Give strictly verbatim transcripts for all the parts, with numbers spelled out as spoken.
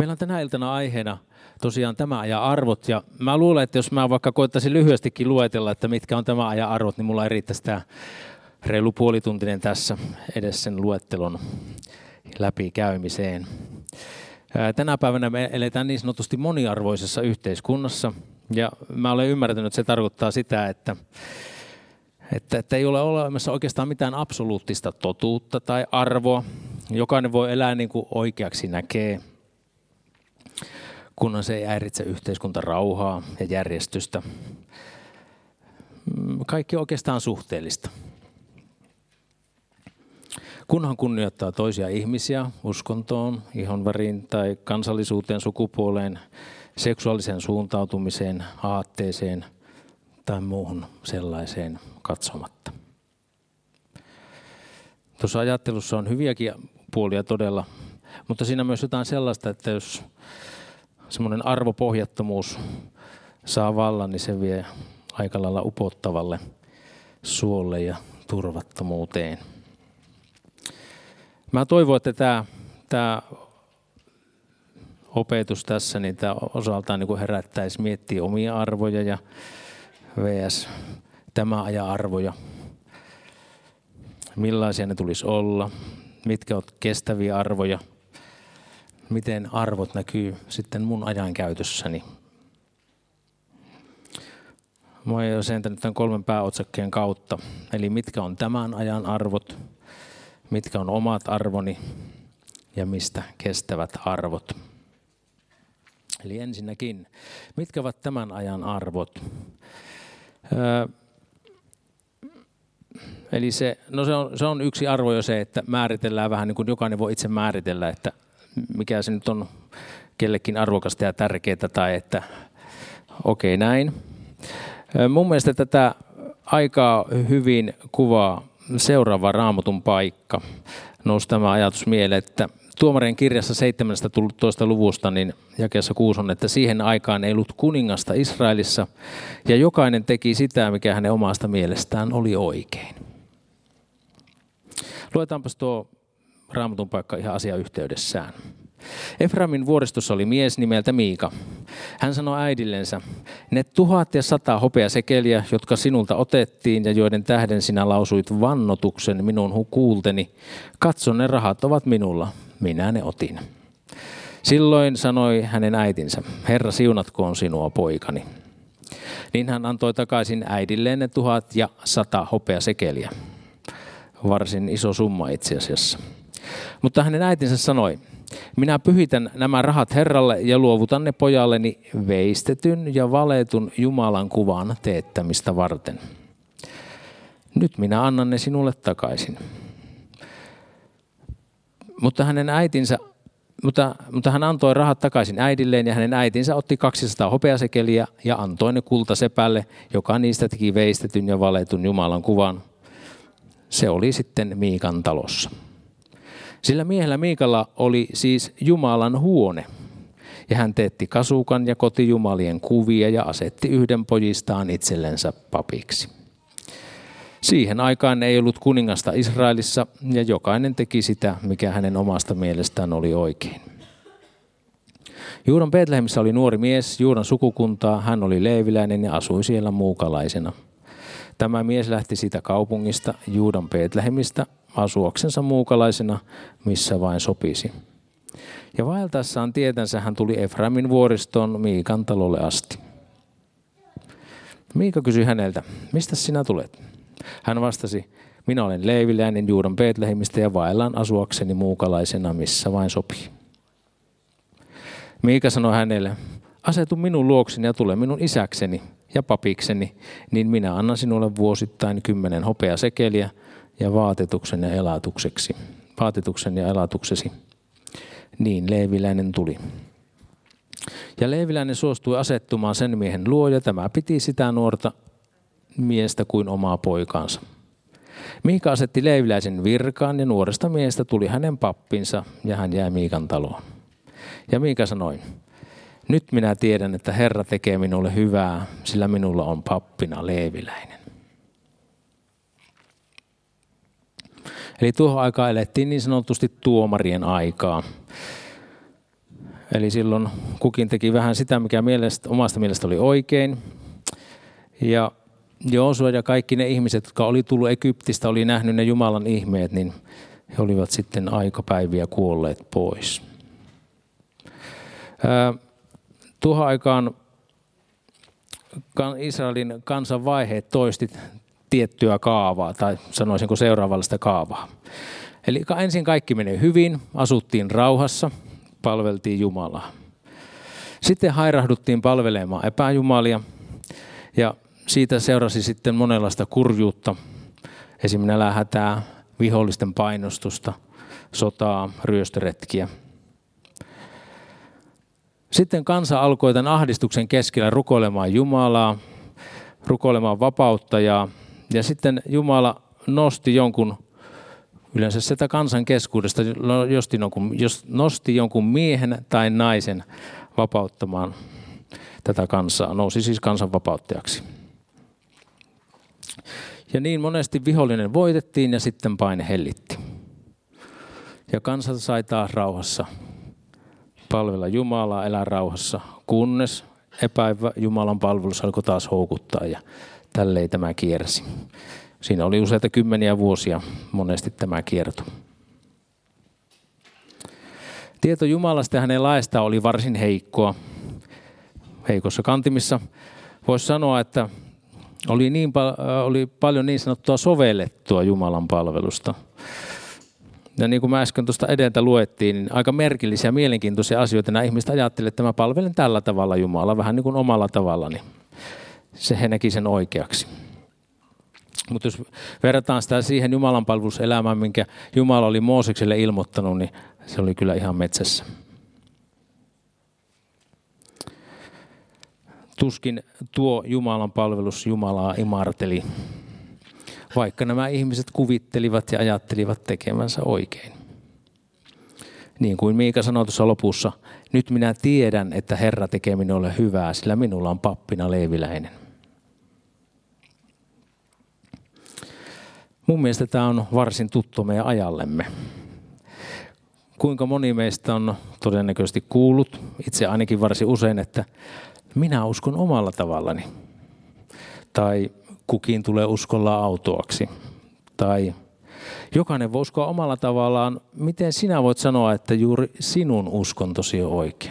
Meillä on tänä iltana aiheena tosiaan tämä ajan arvot, ja mä luulen, että jos mä vaikka koittaisin lyhyestikin luetella, että mitkä on tämä ajan arvot, niin mulla ei riittäisi tämä reilu puolituntinen tässä edes sen luettelon läpikäymiseen. Tänä päivänä me eletään niin sanotusti moniarvoisessa yhteiskunnassa, ja mä olen ymmärtänyt, että se tarkoittaa sitä, että, että, että ei ole olemassa oikeastaan mitään absoluuttista totuutta tai arvoa. Jokainen voi elää niin kuin oikeaksi näkee, kunhan se ei häiritse yhteiskuntarauhaa ja järjestystä. Kaikki on oikeastaan suhteellista. Kunhan kunnioittaa toisia ihmisiä uskontoon, ihonväriin tai kansallisuuteen, sukupuoleen, seksuaaliseen suuntautumiseen, aatteeseen tai muuhun sellaiseen katsomatta. Tuossa ajattelussa on hyviäkin puolia todella, mutta siinä myös jotain sellaista, että jos semmoinen arvopohjattomuus saa vallan, niin se vie aika lailla upottavalle suolle ja turvattomuuteen. Mä toivon, että tämä, tämä opetus tässä, niin tämä osaltaan niin kuin herättäisi miettiä omia arvoja ja vs. tämä ajan arvoja. Millaisia ne tulisi olla, mitkä ovat kestäviä arvoja, miten arvot näkyy sitten mun ajankäytössäni. Mä oon sentänyt tämän kolmen pääotsakkeen kautta, eli mitkä on tämän ajan arvot, mitkä on omat arvoni ja mistä kestävät arvot. Eli ensinnäkin, mitkä ovat tämän ajan arvot? Öö, eli se, no se, on, se on yksi arvo jo se, että määritellään vähän niin kuin jokainen voi itse määritellä, että mikä se nyt on kellekin arvokasta ja tärkeää tai että okei okay, näin. Öö, mun mielestä tätä aikaa hyvin kuvaa seuraava Raamatun paikka. Nousi tämä ajatus mieleen, että Tuomarien kirjassa seitsemästoista luvusta niin jakeessa kuusi on, että siihen aikaan ei ollut kuningasta Israelissa ja jokainen teki sitä, mikä hänen omasta mielestään oli oikein. Luetaanpas tuo Raamatun paikka ihan asiayhteydessään. Efraimin vuoristossa oli mies nimeltä Miika. Hän sanoi äidillensä, ne tuhat ja sata hopeasekeliä, jotka sinulta otettiin ja joiden tähden sinä lausuit vannotuksen minun kuulteni, katso ne rahat ovat minulla, minä ne otin. Silloin sanoi hänen äitinsä, Herra siunatkoon sinua poikani. Niin hän antoi takaisin äidilleen ne tuhat ja sata hopeasekeliä. Varsin iso summa itse asiassa. Mutta hänen äitinsä sanoi, minä pyhitän nämä rahat Herralle ja luovutan ne pojalleni veistetyn ja valetun Jumalan kuvan teettämistä varten. Nyt minä annan ne sinulle takaisin. Mutta hänen äitinsä, mutta, mutta hän antoi rahat takaisin äidilleen ja hänen äitinsä otti kaksisataa hopeasekeliä ja antoi ne kultasepälle, joka niistä teki veistetyn ja valetun Jumalan kuvan. Se oli sitten Miikan talossa. Sillä miehellä Miikalla oli siis Jumalan huone, ja hän teetti kasukan ja kotijumalien kuvia ja asetti yhden pojistaan itsellensä papiksi. Siihen aikaan ei ollut kuningasta Israelissa, ja jokainen teki sitä, mikä hänen omasta mielestään oli oikein. Juudan Betlehemissä oli nuori mies, Juudan sukukuntaa, hän oli leeviläinen ja asui siellä muukalaisena. Tämä mies lähti siitä kaupungista, Juudan Betlehemistä, asuaksensa muukalaisena, missä vain sopisi. Ja vaeltaessaan tietänsä hän tuli Efraimin vuoristoon Miikan talolle asti. Miika kysyi häneltä, mistä sinä tulet? Hän vastasi, minä olen leeviläinen Juudan Betlehemistä ja vaellan asuakseni muukalaisena, missä vain sopii. Miika sanoi hänelle, asetu minun luokseni ja tule minun isäkseni ja papikseni, niin minä annan sinulle vuosittain kymmenen hopeasekeliä ja vaatetuksen ja elatukseksi. Vaatetuksen ja elatuksesi. Niin leeviläinen tuli. Ja leeviläinen suostui asettumaan sen miehen luo, ja tämä piti sitä nuorta miestä kuin omaa poikaansa. Miika asetti leeviläisen virkaan, ja nuoresta miestä tuli hänen pappinsa, ja hän jäi Miikan taloon. Ja Miika sanoi, nyt minä tiedän, että Herra tekee minulle hyvää, sillä minulla on pappina leeviläinen. Eli tuohon aikaan elettiin niin sanotusti tuomarien aikaa. Eli silloin kukin teki vähän sitä, mikä mielestä, omasta mielestä oli oikein. Ja Joosua ja kaikki ne ihmiset, jotka oli tullut Egyptistä, oli nähnyt ne Jumalan ihmeet, niin he olivat sitten aikapäiviä kuolleet pois. Ää, tuohon aikaan Israelin kansan vaiheet toisti tiettyä kaavaa, tai sanoisinko seuraavallista kaavaa. Eli ensin kaikki menee hyvin, asuttiin rauhassa, palveltiin Jumalaa. Sitten hairahduttiin palvelemaan epäjumalia, ja siitä seurasi sitten monenlaista kurjuutta, esimerkiksi nälänhätää, vihollisten painostusta, sotaa, ryöstöretkiä. Sitten kansa alkoi tämän ahdistuksen keskellä rukoilemaan Jumalaa, rukoilemaan vapauttajaa, ja sitten Jumala nosti jonkun, yleensä sitä kansan keskuudesta, jos nosti jonkun miehen tai naisen vapauttamaan tätä kansaa, nousi siis kansan vapauttajaksi. Ja niin monesti vihollinen voitettiin ja sitten paine hellitti. Ja kansa sai taas rauhassa palvella Jumalaa, elää rauhassa, kunnes epäivä Jumalan palvelus alkoi taas houkuttaa ja tälleen tämä kiersi. Siinä oli useita kymmeniä vuosia monesti tämä kierto. Tieto Jumalasta ja hänen laistaan oli varsin heikkoa. Heikossa kantimissa voisi sanoa, että oli, niin, oli paljon niin sanottua sovellettua Jumalan palvelusta. Ja niin kuin mä äsken tuosta edeltä luettiin, niin aika merkillisiä ja mielenkiintoisia asioita. Nämä ihmiset ajattelivat, että mä palvelen tällä tavalla Jumalaa, vähän niin kuin omalla tavallani. Se he näki sen oikeaksi. Mutta jos verrataan sitä siihen Jumalan palveluselämään, minkä Jumala oli Moosekselle ilmoittanut, niin se oli kyllä ihan metsässä. Tuskin tuo Jumalan palvelus Jumalaa imarteli, vaikka nämä ihmiset kuvittelivat ja ajattelivat tekemänsä oikein. Niin kuin Miika sanoi tuossa lopussa, nyt minä tiedän, että Herra tekee minulle hyvää, sillä minulla on pappina leeviläinen. Mun mielestä tämä on varsin tuttu meidän ajallemme. Kuinka moni meistä on todennäköisesti kuullut, itse ainakin varsin usein, että minä uskon omalla tavallani. Tai kukin tulee uskolla autoaksi. Tai jokainen voi uskoa omalla tavallaan. Miten sinä voit sanoa, että juuri sinun uskontosi on oikea?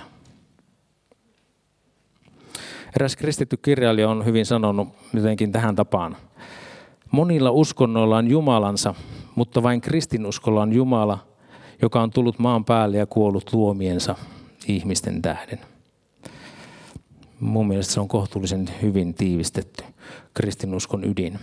Eräs kristitty kirjailija on hyvin sanonut jotenkin tähän tapaan. Monilla uskonnoilla on Jumalansa, mutta vain kristinuskolla on Jumala, joka on tullut maan päälle ja kuollut luomiensa ihmisten tähden. Mun mielestä se on kohtuullisen hyvin tiivistetty kristinuskon ydin.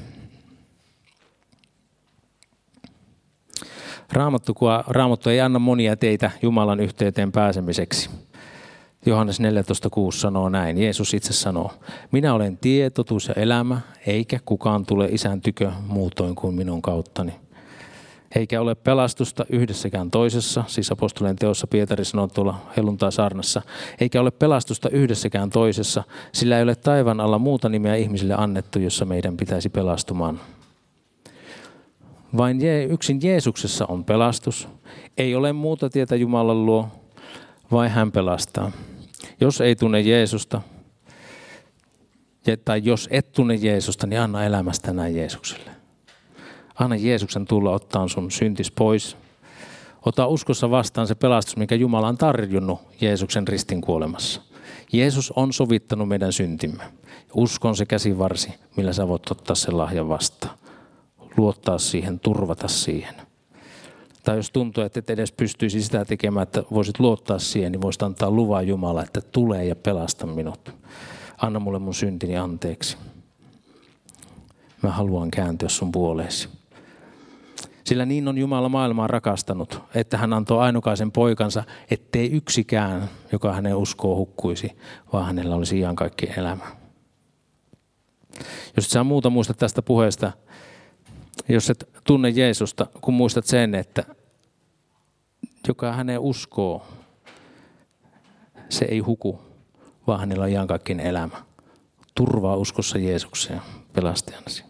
Raamattu, Raamattu ei anna monia teitä Jumalan yhteyteen pääsemiseksi. Johannes neljätoista kuusi sanoo näin. Jeesus itse sanoo, minä olen tie, totuus ja elämä, eikä kukaan tule Isän tykö muutoin kuin minun kauttani. Eikä ole pelastusta yhdessäkään toisessa, siis apostolien teossa Pietari sanoo tuolla helluntai-saarnassa, eikä ole pelastusta yhdessäkään toisessa, sillä ei ole taivaan alla muuta nimeä ihmisille annettu, jossa meidän pitäisi pelastumaan. Vain yksin Jeesuksessa on pelastus. Ei ole muuta tietä Jumalan luo, vai hän pelastaa. Jos ei tunne Jeesusta, tai jos et tunne Jeesusta, niin anna elämästä näin Jeesukselle. Anna Jeesuksen tulla ottaa sun syntis pois. Ota uskossa vastaan se pelastus, mikä Jumala on tarjonnut Jeesuksen ristin kuolemassa. Jeesus on sovittanut meidän syntimme. Uskon se käsivarsi, millä sä voit ottaa sen lahjan vastaan. Luottaa siihen, turvata siihen. Tai jos tuntuu, että et edes pystyisi sitä tekemään, että voisit luottaa siihen, niin voisit antaa luvan Jumala, että tulee ja pelasta minut. Anna mulle mun syntini anteeksi. Mä haluan kääntyä sun puoleesi. Sillä niin on Jumala maailmaa rakastanut, että hän antoi ainukaisen poikansa, ettei yksikään, joka hänen uskoo hukkuisi, vaan hänellä olisi iankaikkinen elämä. Jos et sä muuta muista tästä puheesta, jos et tunne Jeesusta, kun muistat sen, että joka häneen uskoo, se ei huku, vaan hänellä on iankaikkinen elämä. Turvaa uskossa Jeesukseen pelastajanasi.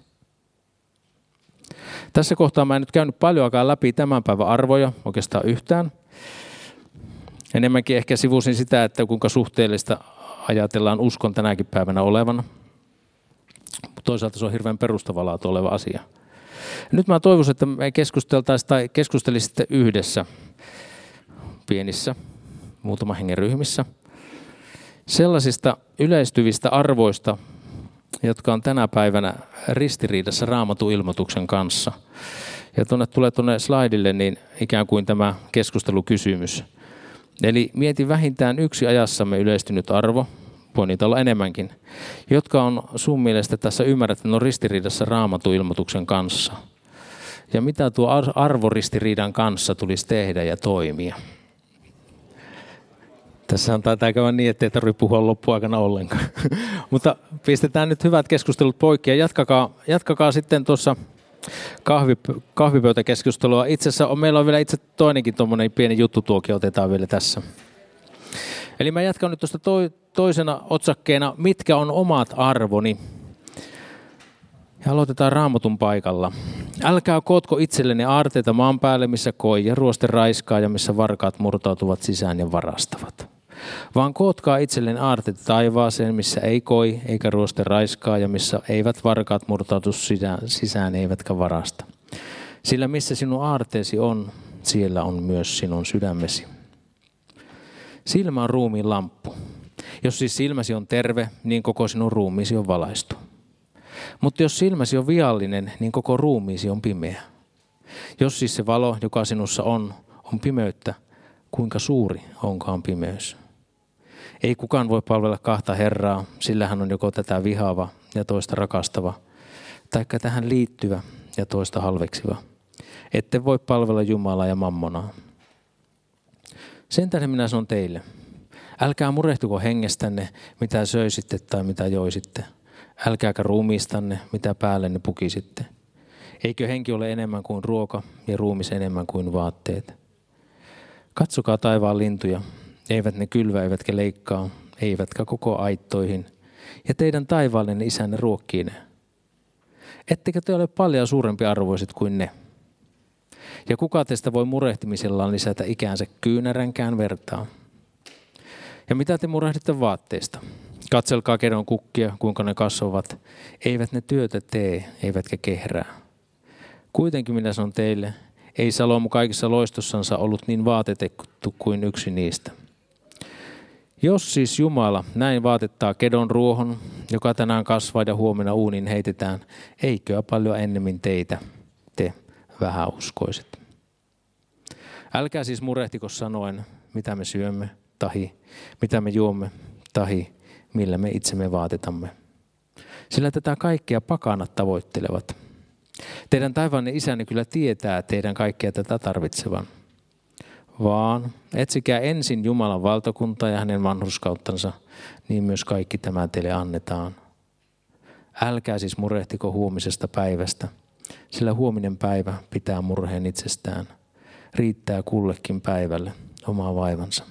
Tässä kohtaa mä en nyt käynyt paljon aikaa läpi tämän päivän arvoja, oikeastaan yhtään. Enemmänkin ehkä sivusin sitä, että kuinka suhteellista ajatellaan uskon tänäkin päivänä olevan. Toisaalta se on hirveän perustavanlaatu oleva asia. Nyt mä toivoisin, että me keskusteltaisiin tai keskustelisitte yhdessä pienissä, muutama hengen ryhmissä, sellaisista yleistyvistä arvoista, jotka on tänä päivänä ristiriidassa Raamatun ilmoituksen kanssa. Ja tuonne tulee tuonne slaidille niin ikään kuin tämä keskustelukysymys. Eli mieti vähintään yksi ajassamme yleistynyt arvo, voi niitä olla enemmänkin, jotka on sun mielestä tässä ymmärrät, että ne on ristiriidassa Raamatun ilmoituksen kanssa. Ja mitä tuo arvoristiriidan kanssa tulisi tehdä ja toimia. Tässä on taitaa käydä niin, ettei tarvitse puhua loppuaikana ollenkaan. Mutta pistetään nyt hyvät keskustelut poikki ja jatkakaa, jatkakaa sitten tuossa kahvi, kahvipöytäkeskustelua. Itse asiassa on, meillä on vielä itse toinenkin tuommoinen pieni juttutuokio, otetaan vielä tässä. Eli mä jatkan nyt tuosta toi, toisena otsakkeena, mitkä on omat arvoni. Ja aloitetaan Raamatun paikalla. Älkää kootko itsellenne aarteita maan päälle, missä koi ja ruoste raiskaa ja missä varkaat murtautuvat sisään ja varastavat. Vaan kootkaa itsellenne aarteita taivaaseen, missä ei koi eikä ruoste raiskaa ja missä eivät varkaat murtautu sisään eivätkä varasta. Sillä missä sinun aarteesi on, siellä on myös sinun sydämesi. Silmä on ruumiin lamppu. Jos siis silmäsi on terve, niin koko sinun ruumiisi on valaistu. Mutta jos silmäsi on viallinen, niin koko ruumiisi on pimeä. Jos siis se valo, joka sinussa on, on pimeyttä, kuinka suuri onkaan pimeys? Ei kukaan voi palvella kahta Herraa, sillä hän on joko tätä vihaava ja toista rakastava, taikka tähän liittyvä ja toista halveksiva. Ette voi palvella Jumalaa ja mammonaa. Sen tähden minä sanon teille, älkää murehtuko hengestänne, mitä söisitte tai mitä joisitte. Älkääkä ruumiistanne, mitä päällenne pukisitte. Eikö henki ole enemmän kuin ruoka ja ruumis enemmän kuin vaatteet? Katsokaa taivaan lintuja, eivät ne kylvä eivätkä leikkaa, eivätkä koko aittoihin, ja teidän taivaallinen isänne ruokkii ne. Ettekö te ole paljon suurempi arvoiset kuin ne? Ja kuka teistä voi murehtimisellaan lisätä ikäänsä kyynäränkään vertaa? Ja mitä te murehditte vaatteista? Katselkaa kedon kukkia, kuinka ne kasvavat. Eivät ne työtä tee, eivätkä kehrää. Kuitenkin minä sanon teille, ei Salomo kaikissa loistossansa ollut niin vaatetettu kuin yksi niistä. Jos siis Jumala näin vaatettaa kedon ruohon, joka tänään kasvaa ja huomenna uuniin heitetään, eiköä paljon ennemmin teitä, te vähäuskoiset. Älkää siis murehtiko sanoen, mitä me syömme, tahi, mitä me juomme, tahi, millä me itsemme vaatetamme. Sillä tätä kaikkea pakanat tavoittelevat. Teidän taivaanne isänne kyllä tietää teidän kaikkea tätä tarvitsevan. Vaan etsikää ensin Jumalan valtakuntaa ja hänen vanhurskauttansa, niin myös kaikki tämä teille annetaan. Älkää siis murehtiko huomisesta päivästä, sillä huominen päivä pitää murheen itsestään. Riittää kullekin päivälle oma vaivansa.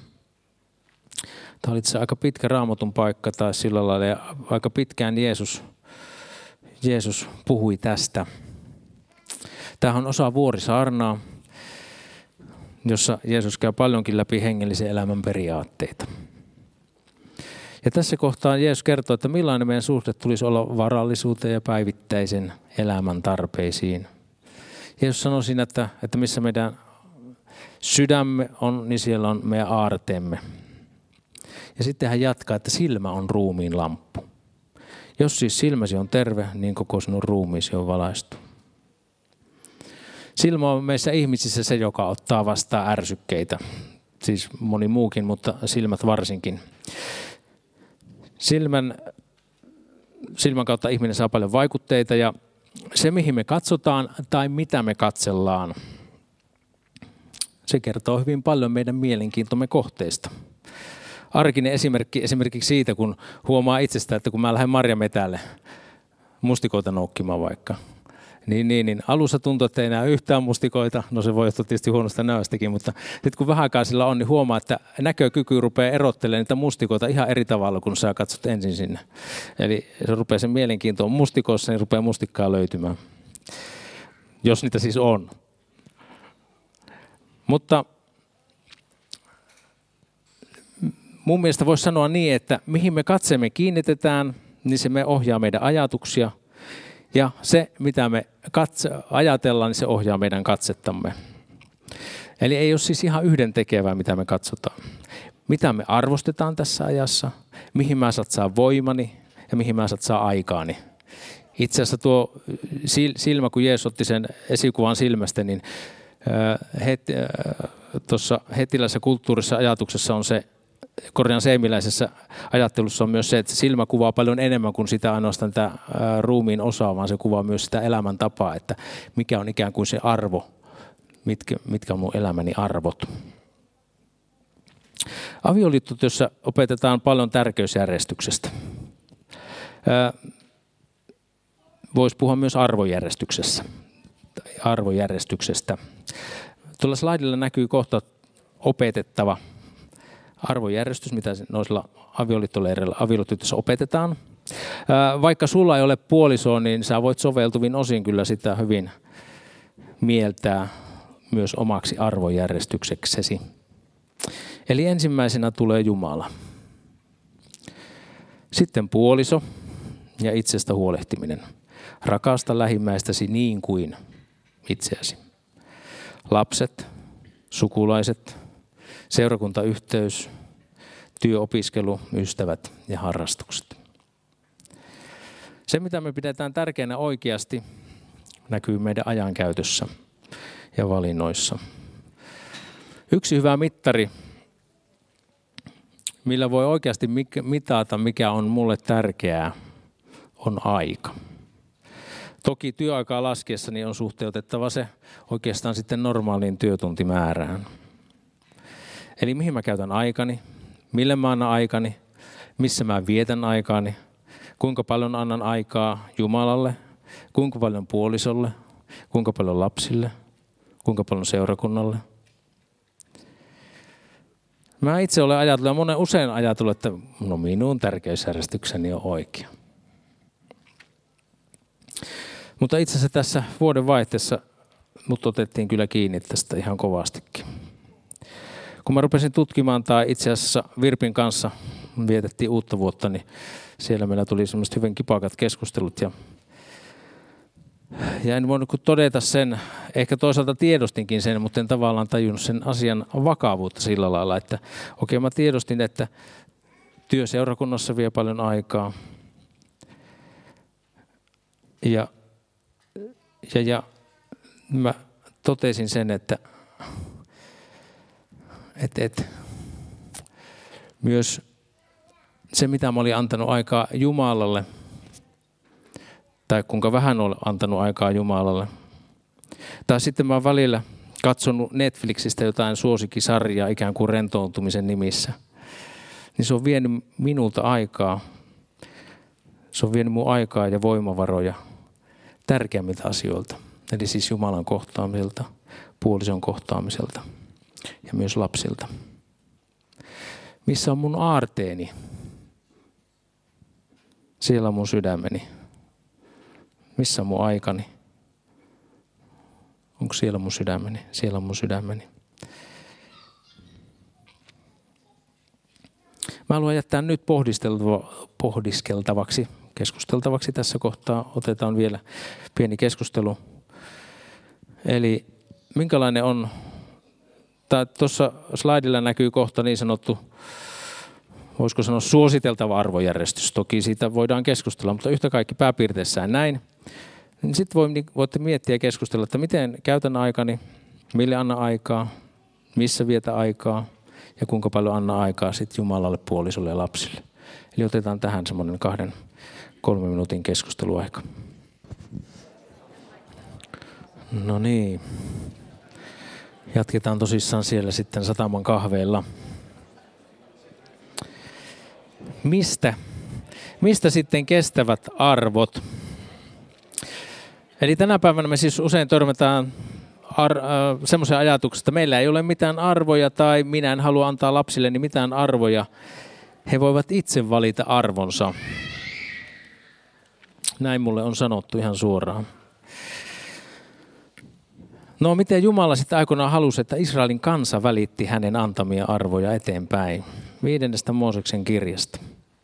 Tämä oli itse aika pitkä Raamatun paikka tai sillä lailla, ja aika pitkään Jeesus, Jeesus puhui tästä. Tämähän on osa vuorisaarnaa, jossa Jeesus käy paljonkin läpi hengellisen elämän periaatteita. Ja tässä kohtaa Jeesus kertoo, että millainen meidän suhde tulisi olla varallisuuteen ja päivittäisen elämän tarpeisiin. Jeesus sanoi siinä, että, että missä meidän sydämme on, niin siellä on meidän aarteemme. Ja sitten hän jatkaa, että silmä on ruumiin lamppu. Jos siis silmäsi on terve, niin koko sinun ruumiisi on valaistu. Silmä on meissä ihmisissä se, joka ottaa vastaan ärsykkeitä. Siis moni muukin, mutta silmät varsinkin. Silmän, silmän kautta ihminen saa paljon vaikutteita ja se, mihin me katsotaan tai mitä me katsellaan, se kertoo hyvin paljon meidän mielenkiintomme kohteista. Arkinen esimerkki esimerkiksi siitä, kun huomaa itsestä, että kun mä lähden marjametälle mustikoita noukkimaan vaikka, niin, niin, niin alussa tuntuu, että ei näe yhtään mustikoita. No se voi johtua tietysti huonosta näöstäkin, mutta sitten kun vähän aikaa sillä on, niin huomaa, että näkökyky rupeaa erottelemaan niitä mustikoita ihan eri tavalla, kun sä katsot ensin sinne. Eli se rupeaa sen mielenkiinto on mustikoissa, niin rupeaa mustikkaa löytymään. Jos niitä siis on. Mutta mun mielestä voisi sanoa niin, että mihin me katseemme kiinnitetään, niin se me ohjaa meidän ajatuksia. Ja se, mitä me katse, ajatellaan, niin se ohjaa meidän katsettamme. Eli ei ole siis ihan yhdentekevää, mitä me katsotaan. Mitä me arvostetaan tässä ajassa, mihin mä satsaan voimani ja mihin mä satsaan aikaani. Itse asiassa tuo silmä, kun Jeesus otti sen esikuvan silmästä, niin heti, tuossa hetiläisessä kulttuurissa ajatuksessa on se, korjaan seemiläisessä ajattelussa on myös se, että silmä kuvaa paljon enemmän kuin sitä ainoastaan tätä ruumiin osaa, vaan se kuvaa myös sitä elämäntapaa, että mikä on ikään kuin se arvo, mitkä, mitkä on mun elämäni arvot. Avioliittotyössä opetetaan paljon tärkeysjärjestyksestä. Voisi puhua myös arvojärjestyksessä, arvojärjestyksestä. Tuolla slaidilla näkyy kohta opetettava arvojärjestys, mitä noisilla avioliittoleireillä avioliittotyössä opetetaan. Vaikka sulla ei ole puolisoa, niin sä voit soveltuvin osin kyllä sitä hyvin mieltää myös omaksi arvojärjestykseksesi. Eli ensimmäisenä tulee Jumala. Sitten puoliso ja itsestä huolehtiminen. Rakasta lähimmäistäsi niin kuin itseäsi. Lapset, sukulaiset, seurakuntayhteys, työ, opiskelu, ystävät ja harrastukset. Se, mitä me pidetään tärkeänä oikeasti, näkyy meidän ajankäytössä ja valinnoissa. Yksi hyvä mittari, millä voi oikeasti mitata, mikä on mulle tärkeää, on aika. Toki työaikaa laskiessani on suhteutettava se oikeastaan sitten normaaliin työtuntimäärään. Eli mihin mä käytän aikani, mille mä annan aikani, missä mä vietän aikani, kuinka paljon annan aikaa Jumalalle, kuinka paljon puolisolle, kuinka paljon lapsille, kuinka paljon seurakunnalle. Mä itse olen ajatellut ja monen usein ajatellut, että no minun tärkeysjärjestykseni on oikea. Mutta itse asiassa tässä vuoden vaihteessa mut otettiin kyllä kiinni tästä ihan kovastikin. Kun mä rupesin tutkimaan tai itse asiassa Virpin kanssa vietettiin uutta vuotta, niin siellä meillä tuli semmoiset hyvin kipakat keskustelut. Ja, ja en voinut todeta sen, ehkä toisaalta tiedostinkin sen, mutta en tavallaan tajunnut sen asian vakavuutta sillä lailla, että okei okay, mä tiedostin, että työ seurakunnassa vie paljon aikaa. Ja, ja, ja mä totesin sen, että et, et, myös se, mitä mä olin antanut aikaa Jumalalle, tai kuinka vähän olen antanut aikaa Jumalalle. Tai sitten mä oon välillä katsonut Netflixistä jotain suosikkisarjaa ikään kuin rentoontumisen nimissä. Niin se on vienyt minulta aikaa. Se on vienyt mun aikaa ja voimavaroja tärkeämmiltä asioilta. Eli siis Jumalan kohtaamiselta, puolison kohtaamiselta ja myös lapsilta. Missä on mun aarteeni? Siellä on mun sydämeni. Missä on mun aikani? Onko siellä mun sydämeni? Siellä on mun sydämeni. Mä haluan jättää nyt pohdiskeltavaksi, keskusteltavaksi tässä kohtaa. Otetaan vielä pieni keskustelu. Eli minkälainen on, tuossa slaidilla näkyy kohta niin sanottu, voisiko sanoa suositeltava arvojärjestys. Toki siitä voidaan keskustella, mutta yhtä kaikki pääpiirteissään näin. Sitten voitte miettiä ja keskustella, että miten käytän aikani, mille anna aikaa, missä vietä aikaa ja kuinka paljon anna aikaa sitten Jumalalle, puolisolle ja lapsille. Eli otetaan tähän semmoinen kahden, kolmen minuutin keskusteluaika. No niin. Jatketaan tosissaan siellä sitten Sataman kahveilla. Mistä? Mistä sitten kestävät arvot? Eli tänä päivänä me siis usein törmätään ar- äh, semmoisen ajatuksen, että meillä ei ole mitään arvoja tai minä en halua antaa lapsilleni mitään arvoja. He voivat itse valita arvonsa. Näin mulle on sanottu ihan suoraan. No miten Jumala sitten aikoinaan halusi, että Israelin kansa välitti hänen antamia arvoja eteenpäin? Viidennestä Mooseksen kirjasta.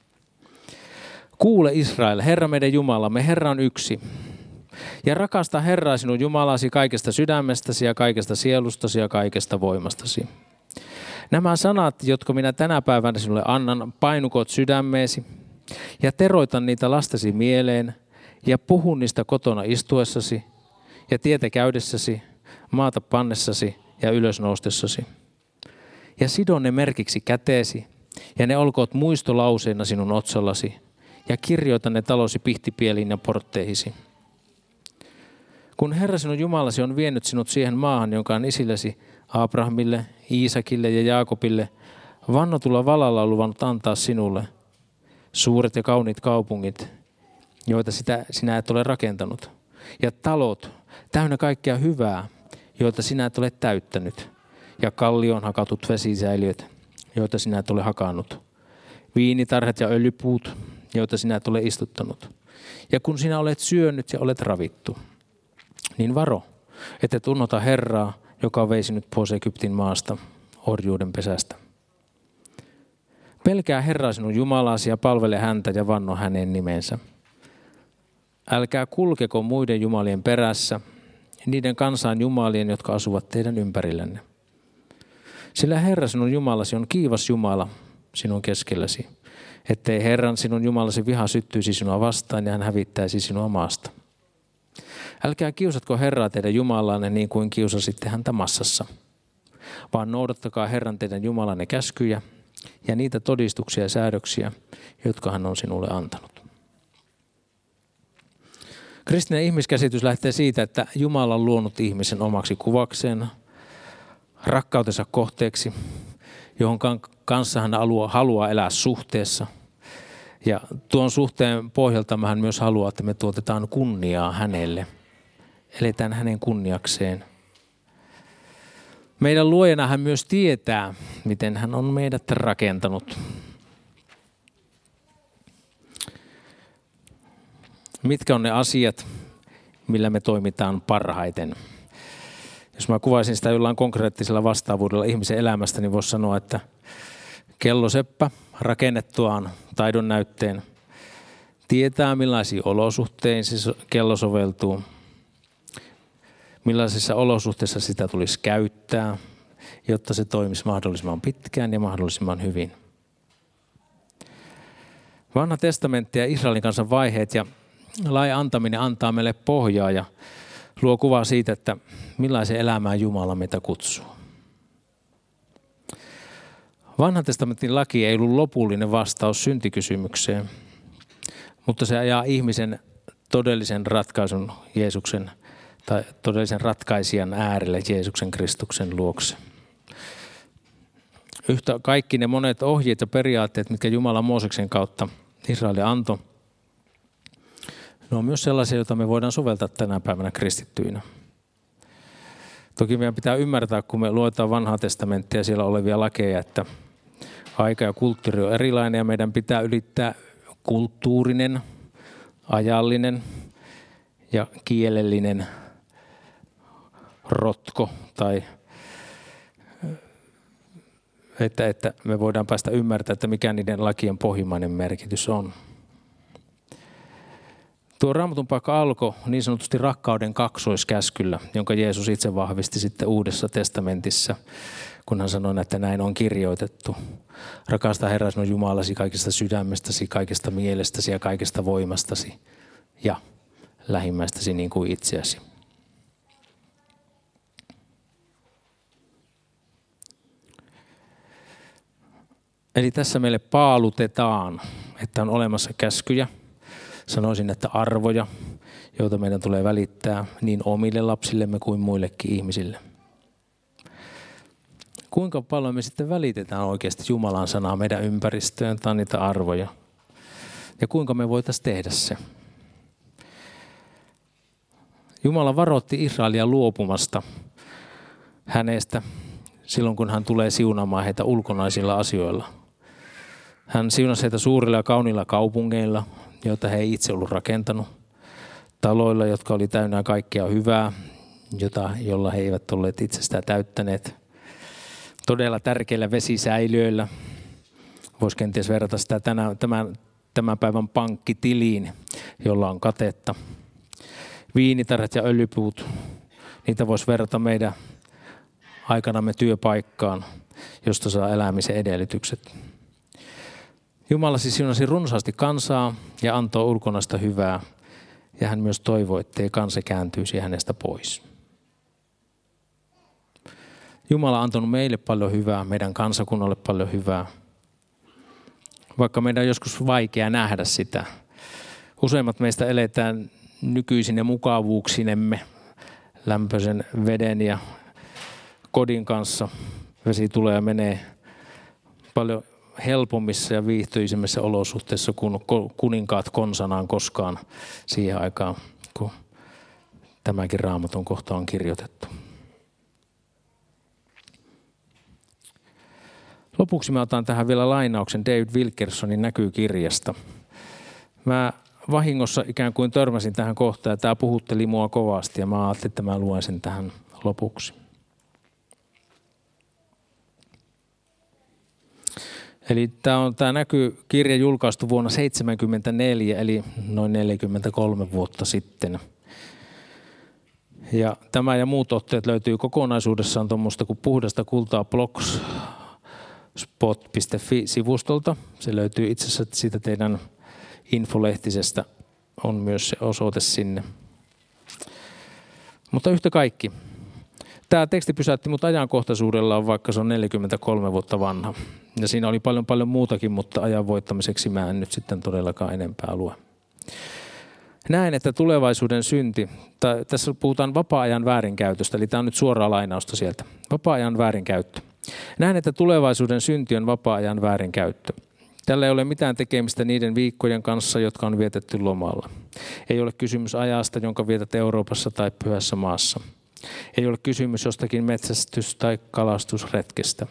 Kuule Israel, Herra meidän Jumalamme, Herra on yksi. Ja rakasta Herraa sinun Jumalasi kaikesta sydämestäsi ja kaikesta sielustasi ja kaikesta voimastasi. Nämä sanat, jotka minä tänä päivänä sinulle annan, painukot sydämeesi ja teroita niitä lastesi mieleen ja puhu niistä kotona istuessasi ja tietä käydessäsi, maata pannessasi ja ylösnoustessasi. Ja sidon ne merkiksi käteesi ja ne olkoot muistolauseina sinun otsallasi ja kirjoita ne talosi pihtipieliin ja portteihisi. Kun Herra sinun Jumalasi on vienyt sinut siihen maahan, jonka on isillesi Abrahamille, Iisakille ja Jaakobille vannotulla valalla on luvannut antaa sinulle suuret ja kauniit kaupungit, joita sitä sinä et ole rakentanut, ja talot täynnä kaikkea hyvää, joita sinä et ole täyttänyt, ja kallioon hakatut vesisäiliöt, joita sinä et ole hakannut, viinitarhat ja öljypuut, joita sinä et ole istuttanut. Ja kun sinä olet syönyt ja olet ravittu, niin varo, että tunnota Herraa, joka vei sinut pois Egyptin maasta, orjuuden pesästä. Pelkää Herraa sinun Jumalasi ja palvele häntä ja vanno hänen nimensä. Älkää kulkeko muiden jumalien perässä, niiden kansaan jumalien, jotka asuvat teidän ympärillänne. Sillä Herra sinun Jumalasi on kiivas Jumala sinun keskelläsi, ettei Herran sinun Jumalasi viha syttyisi sinua vastaan ja hän hävittäisi sinua maasta. Älkää kiusatko Herraa teidän Jumalanne niin kuin kiusasitte häntä Massassa, vaan noudattakaa Herran teidän Jumalanne käskyjä ja niitä todistuksia ja säädöksiä, jotka hän on sinulle antanut. Kristinen ihmiskäsitys lähtee siitä, että Jumala on luonut ihmisen omaksi kuvakseen, rakkautensa kohteeksi, johon kanssa hän haluaa elää suhteessa. Ja tuon suhteen pohjalta hän myös haluaa, että me tuotetaan kunniaa hänelle. Eletään hänen kunniakseen. Meidän luojana hän myös tietää, miten hän on meidät rakentanut. Mitkä on ne asiat, millä me toimitaan parhaiten? Jos mä kuvaisin sitä jollain konkreettisella vastaavuudella ihmisen elämästä, niin voisi sanoa, että kelloseppä rakennettuaan taidon näytteen tietää, millaisiin olosuhteisiin se kello soveltuu, millaisissa olosuhteissa sitä tulisi käyttää, jotta se toimisi mahdollisimman pitkään ja mahdollisimman hyvin. Vanha testamentti ja Israelin kansan vaiheet ja lain antaminen antaa meille pohjaa ja luo kuvaa siitä, että millaisen elämään Jumala meitä kutsuu. Vanhan testamentin laki ei ollut lopullinen vastaus syntikysymykseen, mutta se ajaa ihmisen todellisen ratkaisun Jeesuksen tai todellisen ratkaisijan äärelle Jeesuksen Kristuksen luokse. Yhtä kaikki ne monet ohjeet ja periaatteet, mitkä Jumala Mooseksen kautta Israelille antoi, ne on myös sellaisia, joita me voidaan soveltaa tänä päivänä kristittyinä. Toki meidän pitää ymmärtää, kun me luetaan vanhaa testamenttia siellä olevia lakeja, että aika ja kulttuuri on erilainen ja meidän pitää ylittää kulttuurinen, ajallinen ja kielellinen rotko tai että, että me voidaan päästä ymmärtämään, että mikä niiden lakien pohjimmainen merkitys on. Tuo Raamatun paikka alkoi niin sanotusti rakkauden kaksoiskäskyllä, jonka Jeesus itse vahvisti sitten Uudessa testamentissa, kun hän sanoi, että näin on kirjoitettu. Rakasta Herra sinun Jumalasi kaikesta sydämestäsi, kaikesta mielestäsi ja kaikesta voimastasi ja lähimmäistäsi niin kuin itseäsi. Eli tässä meille paalutetaan, että on olemassa käskyjä. Sanoisin, että arvoja, joita meidän tulee välittää niin omille lapsillemme kuin muillekin ihmisille. Kuinka paljon me sitten välitetään oikeasti Jumalan sanaa meidän ympäristöön tai niitä arvoja? Ja kuinka me voitaisiin tehdä se? Jumala varoitti Israelia luopumasta hänestä silloin, kun hän tulee siunaamaan heitä ulkonaisilla asioilla. Hän siunasi heitä suurilla ja kauniilla kaupungeilla, joita he ei itse ollut rakentanut. Taloilla, jotka oli täynnä kaikkea hyvää jota, jolla he eivät olleet itsestään täyttäneet. Todella tärkeillä vesisäiliöillä. Voisi kenties verrata sitä tänä, tämän, tämän päivän pankkitiliin, jolla on katetta. Viinitarhat ja öljypuut, niitä voisi verrata meidän aikanamme työpaikkaan, josta saa elämisen edellytykset. Jumala siis siunasi runsaasti kansaa ja antoi ulkonaista hyvää, ja hän myös toivoi, ettei kansa kääntyisi hänestä pois. Jumala on antanut meille paljon hyvää, meidän kansakunnalle paljon hyvää, vaikka meidän on joskus vaikea nähdä sitä. Useimmat meistä eletään nykyisine mukavuuksinemme, lämpöisen veden ja kodin kanssa. Vesi tulee ja menee paljon helpommissa ja viihtyisemmissä olosuhteissa kuin kuninkaat konsanaan koskaan siihen aikaan, kun tämäkin Raamatun kohta on kirjoitettu. Lopuksi mä otan tähän vielä lainauksen David Wilkersonin Näkykirjasta. Mä vahingossa ikään kuin törmäsin tähän kohtaan ja tämä puhutteli mua kovasti ja mä ajattelin, että mä luen sen tähän lopuksi. Eli tämä on tämä Näkykirja julkaistu vuonna seitsemänkymmentäneljä, eli noin neljäkymmentäkolme vuotta sitten. Ja tämä ja muut otteet löytyy kokonaisuudessaan tuommoista kuin puhdasta kultaa blogspot piste fi-sivustolta. Se löytyy itse asiassa siitä teidän infolehtisestä, on myös se osoite sinne. Mutta yhtä kaikki. Tämä teksti pysäytti mut ajankohtaisuudellaan, vaikka se on neljäkymmentäkolme vuotta vanha. Ja siinä oli paljon paljon muutakin, mutta ajan voittamiseksi mä en nyt sitten todellakaan enempää lue. Näen, että tulevaisuuden synti, tai tässä puhutaan vapaa-ajan väärinkäytöstä, eli tämä on nyt suoraa lainausta sieltä. Vapaa-ajan väärinkäyttö. Näen, että tulevaisuuden synti on vapaa-ajan väärinkäyttö. Tällä ei ole mitään tekemistä niiden viikkojen kanssa, jotka on vietetty lomalla. Ei ole kysymys ajasta, jonka vietät Euroopassa tai pyhässä maassa. Ei ole kysymys jostakin metsästys- tai kalastusretkestä.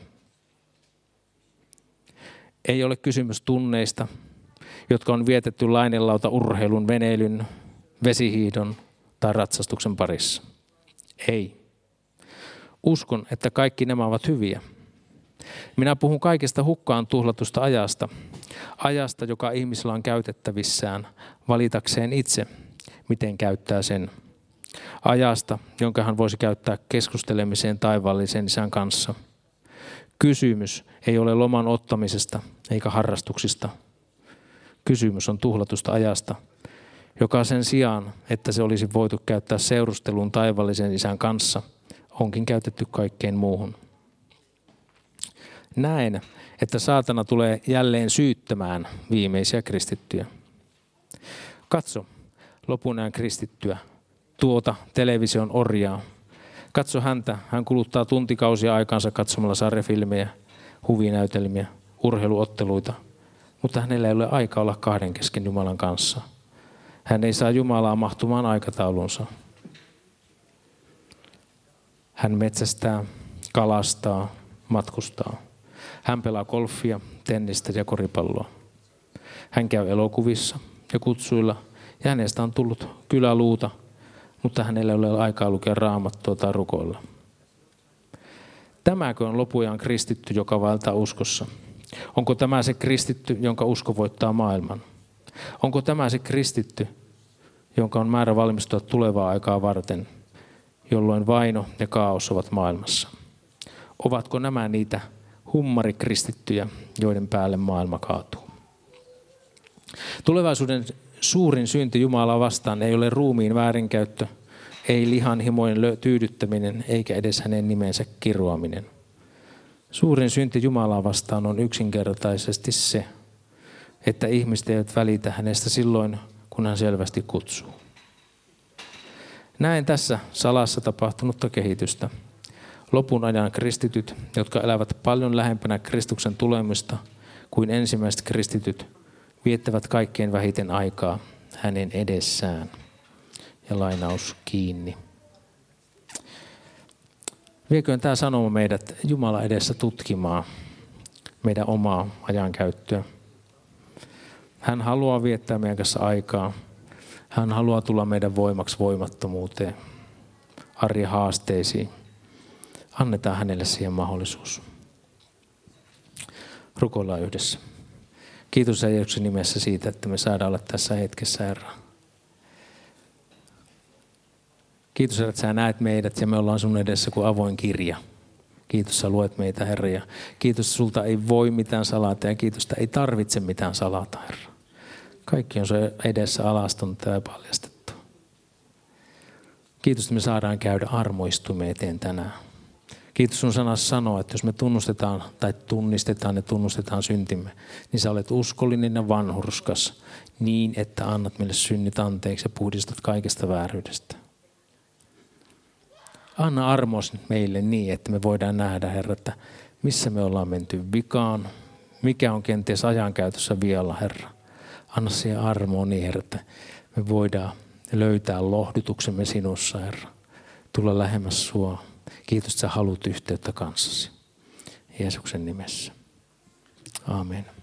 Ei ole kysymys tunneista, jotka on vietetty lainelauta urheilun, veneilyn, vesihiidon tai ratsastuksen parissa. Ei. Uskon, että kaikki nämä ovat hyviä. Minä puhun kaikesta hukkaan tuhlatusta ajasta. Ajasta, joka ihmisellä on käytettävissään valitakseen itse, miten käyttää sen. Ajasta, jonka hän voisi käyttää keskustelemiseen taivaallisen isän kanssa. Kysymys ei ole loman ottamisesta eikä harrastuksista. Kysymys on tuhlatusta ajasta, joka sen sijaan, että se olisi voitu käyttää seurusteluun taivaallisen isän kanssa, onkin käytetty kaikkeen muuhun. Näen, että saatana tulee jälleen syyttämään viimeisiä kristittyjä. Katso, lopun ajan kristittyä, tuota television orjaa. Katso häntä, hän kuluttaa tuntikausia aikaansa katsomalla sarjafilmejä, huvinäytelmiä, urheiluotteluita, mutta hänellä ei ole aika olla kahden kesken Jumalan kanssa. Hän ei saa Jumalaa mahtumaan aikataulunsa. Hän metsästää, kalastaa, matkustaa. Hän pelaa golfia, tennistä ja koripalloa. Hän käy elokuvissa ja kutsuilla ja hänestä on tullut kyläluuta, mutta hänellä ei ole aikaa lukea raamattua tai rukoilla. Tämäkö on lopuajan kristitty, joka vaeltaa uskossa? Onko tämä se kristitty, jonka usko voittaa maailman? Onko tämä se kristitty, jonka on määrä valmistua tulevaa aikaa varten, jolloin vaino ja kaos ovat maailmassa? Ovatko nämä niitä hummarikristittyjä, joiden päälle maailma kaatuu? Tulevaisuuden suurin synti Jumalaa vastaan ei ole ruumiin väärinkäyttö, ei lihan himojen tyydyttäminen eikä edes hänen nimensä kiroaminen. Suurin synti Jumalaa vastaan on yksinkertaisesti se, että ihmiset eivät välitä hänestä silloin, kun hän selvästi kutsuu. Näen tässä salassa tapahtunutta kehitystä. Lopun ajan kristityt, jotka elävät paljon lähempänä Kristuksen tulemista kuin ensimmäiset kristityt, viettävät kaikkein vähiten aikaa hänen edessään. Ja lainaus kiinni. Vieköön tämä sanoma meidät Jumala edessä tutkimaan meidän omaa ajankäyttöä. Hän haluaa viettää meidän kanssa aikaa. Hän haluaa tulla meidän voimaksi voimattomuuteen. arjen haasteisiin. Annetaan hänelle siihen mahdollisuus. Rukoillaan yhdessä. Kiitos Jeesuksen nimessä siitä, että me saadaan olla tässä hetkessä, Herra. Kiitos, että sä näet meidät ja me ollaan sun edessä kuin avoin kirja. Kiitos, sä luet meitä, Herra. Ja kiitos, sulta ei voi mitään salata ja kiitos, että ei tarvitse mitään salata, Herra. Kaikki on se edessä alastonta ja paljastettu. Kiitos, että me saadaan käydä armoistumeen eteen tänään. Kiitos sun sanassa sanoa, että jos me tunnustetaan tai tunnistetaan ja tunnustetaan syntimme, niin sä olet uskollinen ja vanhurskas niin, että annat meille synnit anteeksi ja puhdistat kaikesta vääryydestä. Anna armos meille niin, että me voidaan nähdä, Herra, että missä me ollaan menty vikaan, mikä on kenties ajankäytössä vialla, Herra. Anna siihen armoa niin, Herra, että me voidaan löytää lohdutuksemme sinussa, Herra. Tulla lähemmäs sua. Kiitos, että sä haluat yhteyttä kanssasi. Jeesuksen nimessä. Aamen.